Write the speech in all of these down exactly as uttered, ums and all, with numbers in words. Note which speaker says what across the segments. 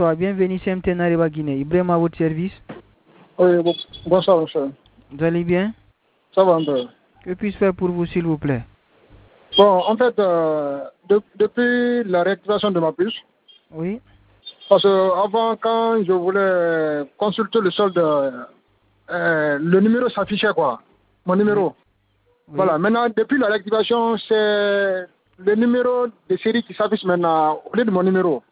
Speaker 1: Bienvenue C M T Nariba Guinée. Ibrahim à votre service.
Speaker 2: Oui, bon, bonsoir, monsieur.
Speaker 1: Vous allez bien?
Speaker 2: Ça va un peu.
Speaker 1: Que puis-je faire pour vous, s'il vous plaît?
Speaker 2: Bon, en fait, euh, de- depuis la réactivation de ma puce,
Speaker 1: Oui.
Speaker 2: parce que avant, quand je voulais consulter le solde, euh, le numéro s'affichait, quoi. Mon numéro.
Speaker 1: Oui.
Speaker 2: Voilà. Maintenant, depuis la réactivation, c'est le numéro de série qui s'affiche maintenant au lieu de mon numéro.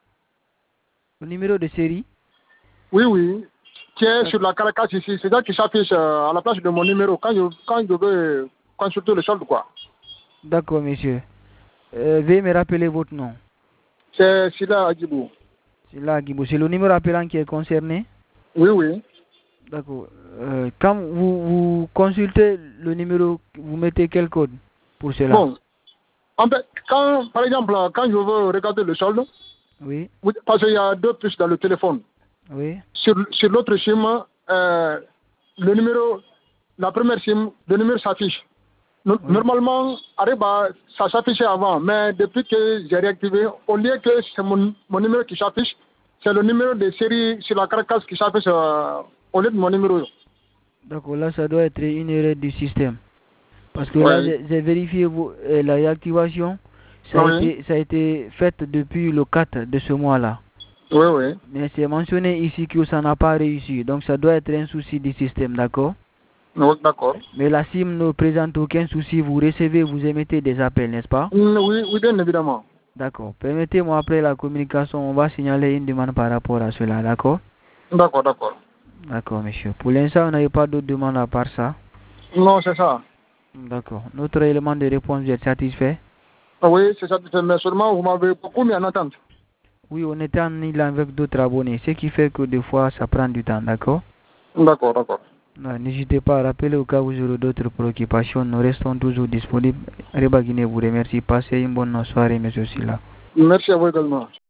Speaker 1: Le numéro de série?
Speaker 2: Oui, oui. Qui est sur la caracasse ici. C'est ça qui s'affiche euh, à la place de mon numéro quand je, quand je veux consulter le solde, quoi.
Speaker 1: D'accord, monsieur. Euh, veuillez me rappeler votre nom.
Speaker 2: C'est Sila Adjibou.
Speaker 1: C'est là, Guibo. C'est le numéro appelant qui est concerné?
Speaker 2: Oui, oui.
Speaker 1: D'accord. Euh, quand vous, vous consultez le numéro, vous mettez quel code pour cela?
Speaker 2: Bon, en fait, quand, par exemple, quand je veux regarder le solde,
Speaker 1: Oui.
Speaker 2: oui, parce qu'il y a deux puces dans le téléphone.
Speaker 1: Oui.
Speaker 2: Sur, sur l'autre SIM, euh, le numéro, la première SIM, le numéro s'affiche. No-
Speaker 1: Oui.
Speaker 2: Normalement, Ariba, ça s'affichait avant, mais depuis que j'ai réactivé, au lieu que c'est mon, mon numéro qui s'affiche, c'est le numéro de série sur la carcasse qui s'affiche euh, au lieu de mon numéro.
Speaker 1: D'accord, là, ça doit être une erreur du système. Parce que là,
Speaker 2: Ouais.
Speaker 1: j'ai j'ai vérifié vous- euh, la réactivation. Ça a,
Speaker 2: Oui,
Speaker 1: été, ça a été fait depuis le quatre de ce mois-là.
Speaker 2: oui, oui.
Speaker 1: Mais c'est mentionné ici que ça n'a pas réussi. Donc ça doit être un souci du système, d'accord?
Speaker 2: Oui, d'accord.
Speaker 1: Mais la SIM ne présente aucun souci. Vous recevez, vous émettez des appels, n'est-ce pas?
Speaker 2: Mm, Oui, oui, bien évidemment.
Speaker 1: D'accord. Permettez-moi après la communication, on va signaler une demande par rapport à cela, d'accord?
Speaker 2: D'accord, d'accord.
Speaker 1: D'accord, monsieur. Pour l'instant, on n'avait pas d'autres demandes à part ça.
Speaker 2: Non, c'est ça.
Speaker 1: D'accord. Notre élément de réponse, vous êtes satisfait?
Speaker 2: Ah oui, c'est ça, mais seulement vous m'avez beaucoup mis en attente.
Speaker 1: Oui, on était en île avec d'autres abonnés, ce qui fait que des fois, ça prend du temps, d'accord?
Speaker 2: D'accord, d'accord.
Speaker 1: Non, n'hésitez pas à rappeler au cas où vous aurez d'autres préoccupations. Nous restons toujours disponibles. Reba Guinée vous remercie. Passez une bonne soirée, monsieur Silla.
Speaker 2: Merci à vous également.